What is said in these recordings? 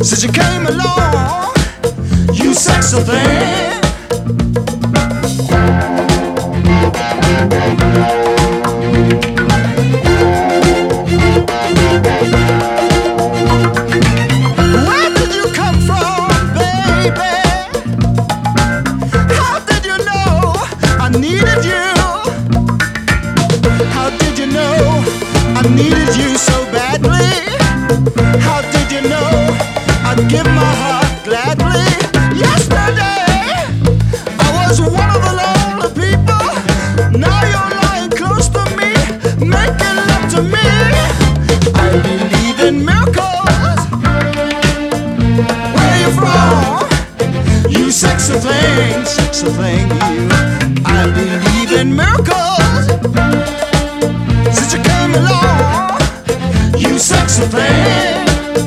since you came along, you sexy thing. Where did you come from, baby? How did you know I needed you? How did you know I needed you so badly? How did you know I'd give my heart gladly? Yesterday I was one of the lonely people. Now you're lying close to me, making love to me. I believe in miracles. Where you from? You sexy thing, you. I believe in miracles. Since you came along, you sexy thing.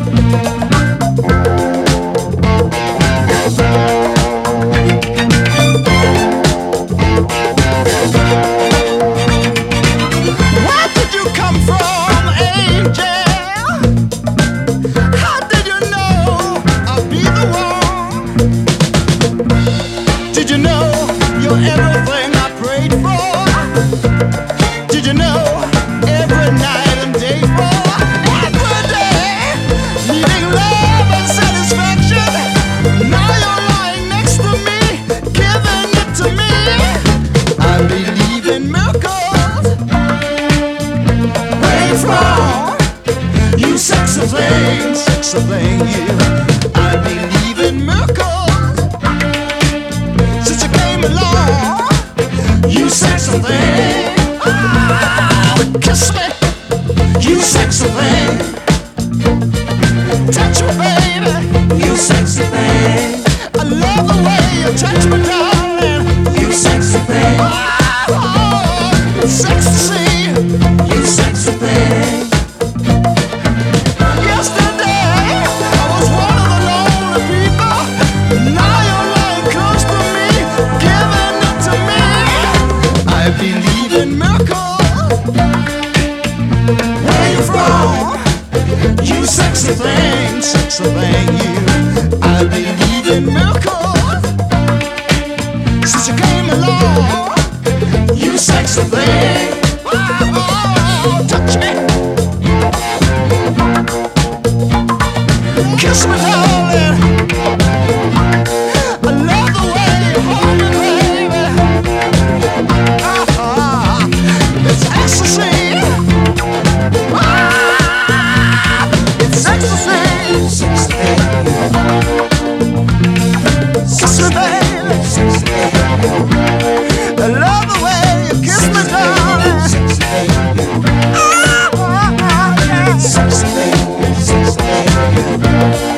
Where did you come from, angel? How did you know I'd be the one? Did you know you're everything I prayed for? Did you know every night and day for? Every day, needing love and satisfaction. Now you're lying next to me, giving it to me. I believe in miracles. Where you from? You sexy thing, you. I believe in miracles. Since you came along, you sexy thing. Kiss me, you sexy thing. Touch me, baby, you sexy thing. I love the way you touch me, darling. You sexy thing. Oh, sexy, you sexy thing. Yesterday I was one of the lonely people. Now you're lying close to me, giving it to me. I believe in miracles. Where you from? You sexy thing, you. I believe in miracles. Since you came along, you sexy thing. Oh, touch me, kiss me, darling. I love the way you hold me, baby. It's ecstasy. It's ecstasy. Kiss me, baby. I love the way you kiss me, darling. Yeah.